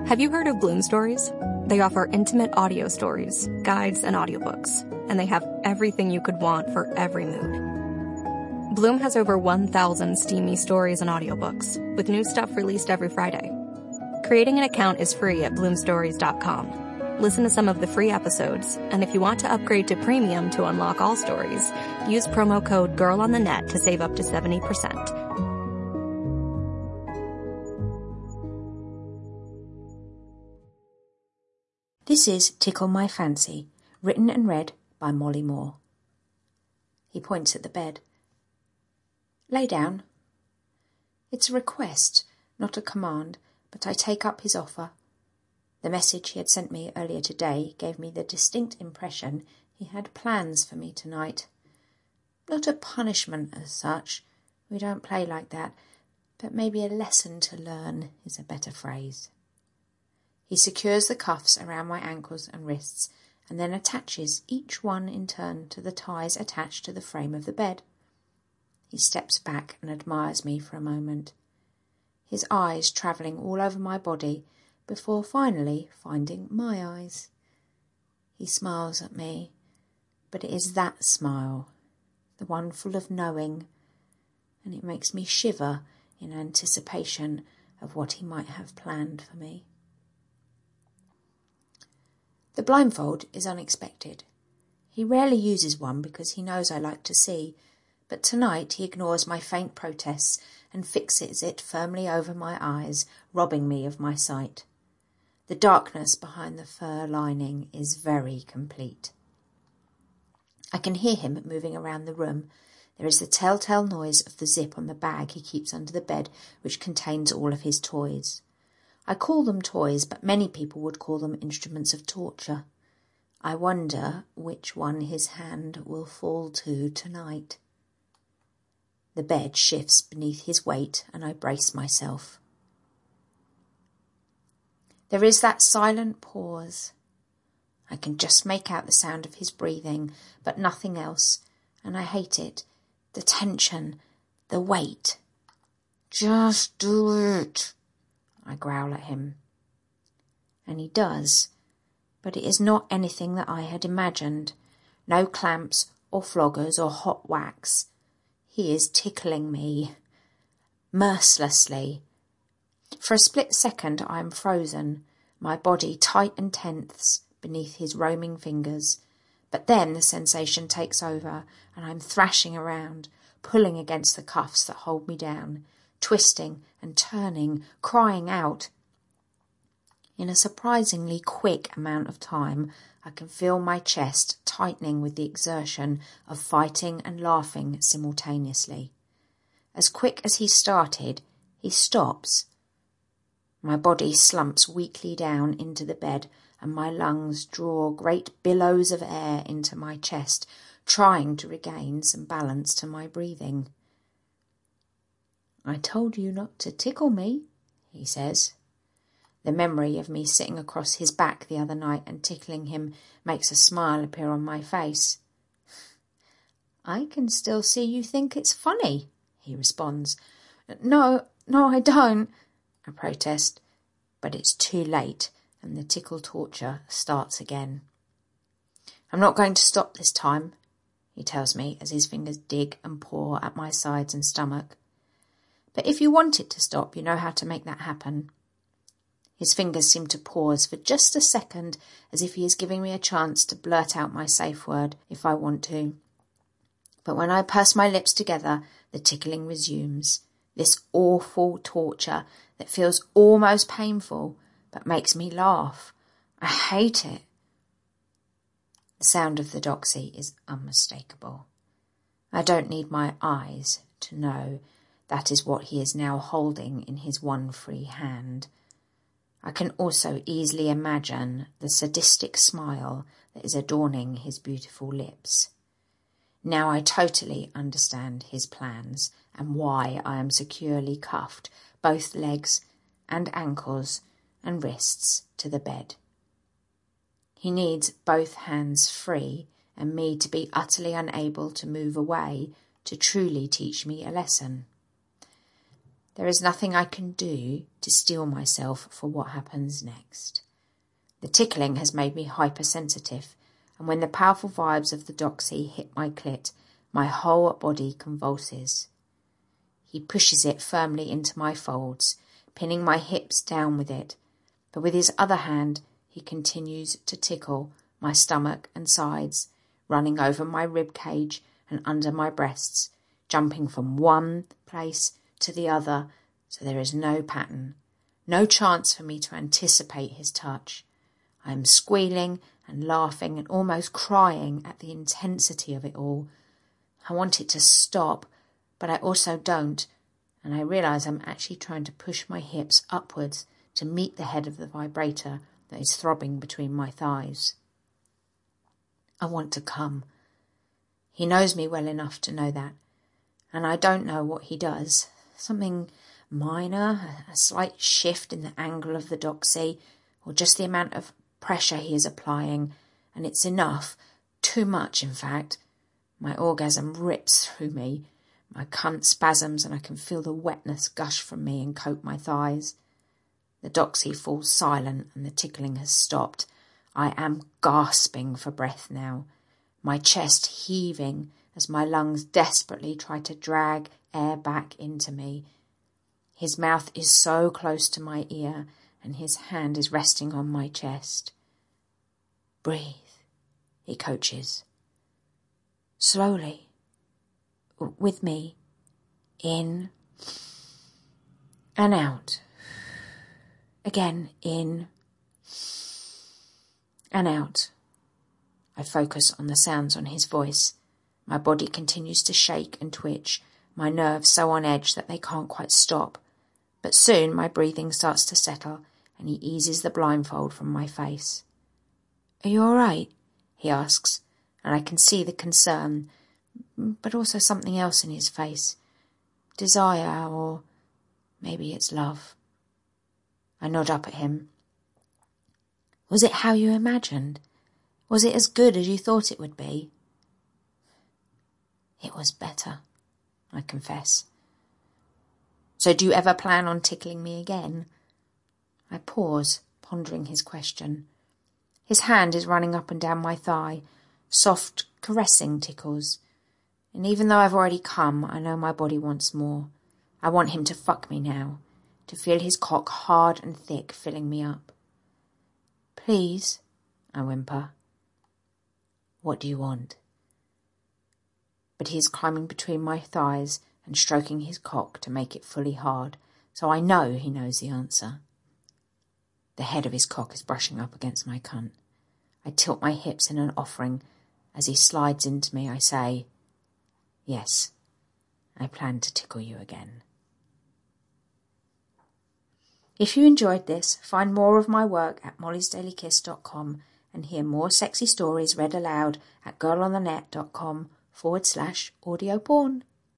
Have you heard of Bloom Stories? They offer intimate audio stories, guides, and audiobooks, and they have everything you could want for every mood. Bloom has over 1,000 steamy stories and audiobooks, with new stuff released every Friday. Creating an account is free at bloomstories.com. Listen to some of the free episodes, and if you want to upgrade to premium to unlock all stories, use promo code GIRLONTHENET to save up to 70%. This is Tickle My Fancy, written and read by Molly Moore. He points at the bed. Lay down. It's a request, not a command, but I take up his offer. The message he had sent me earlier today gave me the distinct impression he had plans for me tonight. Not a punishment as such, we don't play like that, but maybe a lesson to learn is a better phrase. He secures the cuffs around my ankles and wrists and then attaches each one in turn to the ties attached to the frame of the bed. He steps back and admires me for a moment, his eyes travelling all over my body before finally finding my eyes. He smiles at me, but it is that smile, the one full of knowing, and it makes me shiver in anticipation of what he might have planned for me. The blindfold is unexpected. He rarely uses one because he knows I like to see, but tonight he ignores my faint protests and fixes it firmly over my eyes, robbing me of my sight. The darkness behind the fur lining is very complete. I can hear him moving around the room. There is the telltale noise of the zip on the bag he keeps under the bed, which contains all of his toys. I call them toys, but many people would call them instruments of torture. I wonder which one his hand will fall to tonight. The bed shifts beneath his weight, and I brace myself. There is that silent pause. I can just make out the sound of his breathing, but nothing else, and I hate it. The tension, the weight. Just do it, I growl at him. And he does, but it is not anything that I had imagined. No clamps or floggers or hot wax. He is tickling me, mercilessly. For a split second I am frozen, my body tight and tense beneath his roaming fingers. But then the sensation takes over, and I'm thrashing around, pulling against the cuffs that hold me down, twisting and turning, crying out. In a surprisingly quick amount of time, I can feel my chest tightening with the exertion of fighting and laughing simultaneously. As quick as he started, he stops. My body slumps weakly down into the bed, and my lungs draw great billows of air into my chest, trying to regain some balance to my breathing. I told you not to tickle me, he says. The memory of me sitting across his back the other night and tickling him makes a smile appear on my face. I can still see you think it's funny, he responds. No, I don't, I protest, but it's too late and the tickle torture starts again. I'm not going to stop this time, he tells me as his fingers dig and paw at my sides and stomach. But if you want it to stop, you know how to make that happen. His fingers seem to pause for just a second, as if he is giving me a chance to blurt out my safe word if I want to. But when I purse my lips together, the tickling resumes. This awful torture that feels almost painful, but makes me laugh. I hate it. The sound of the doxy is unmistakable. I don't need my eyes to know that is what he is now holding in his one free hand. I can also easily imagine the sadistic smile that is adorning his beautiful lips. Now I totally understand his plans and why I am securely cuffed, both legs and ankles and wrists, to the bed. He needs both hands free and me to be utterly unable to move away to truly teach me a lesson. There is nothing I can do to steel myself for what happens next. The tickling has made me hypersensitive, and when the powerful vibes of the doxy hit my clit, my whole body convulses. He pushes it firmly into my folds, pinning my hips down with it, but with his other hand he continues to tickle my stomach and sides, running over my rib cage and under my breasts, jumping from one place to the other, so there is no pattern, no chance for me to anticipate his touch. I am squealing and laughing and almost crying at the intensity of it all. I want it to stop, but I also don't, and I realise I'm actually trying to push my hips upwards to meet the head of the vibrator that is throbbing between my thighs. I want to come. He knows me well enough to know that, and I don't know what he does. Something minor, a slight shift in the angle of the doxy, or just the amount of pressure he is applying, and it's enough, too much in fact. My orgasm rips through me, my cunt spasms, and I can feel the wetness gush from me and coat my thighs. The doxy falls silent and the tickling has stopped. I am gasping for breath now, my chest heaving as my lungs desperately try to drag air back into me. His mouth is so close to my ear and his hand is resting on my chest. Breathe, he coaches. Slowly, with me, in and out. Again, in and out. I focus on the sounds on his voice. My body continues to shake and twitch, my nerves so on edge that they can't quite stop. But soon my breathing starts to settle and he eases the blindfold from my face. Are you all right? He asks, and I can see the concern, but also something else in his face. Desire, or maybe it's love. I nod up at him. Was it how you imagined? Was it as good as you thought it would be? It was better, I confess. So do you ever plan on tickling me again? I pause, pondering his question. His hand is running up and down my thigh, soft, caressing tickles. And even though I've already come, I know my body wants more. I want him to fuck me now, to feel his cock hard and thick filling me up. Please, I whimper. What do you want? But he is climbing between my thighs and stroking his cock to make it fully hard, so I know he knows the answer. The head of his cock is brushing up against my cunt. I tilt my hips in an offering. As he slides into me, I say, yes, I plan to tickle you again. If you enjoyed this, find more of my work at mollysdailykiss.com and hear more sexy stories read aloud at girlonthenet.com/audio porn.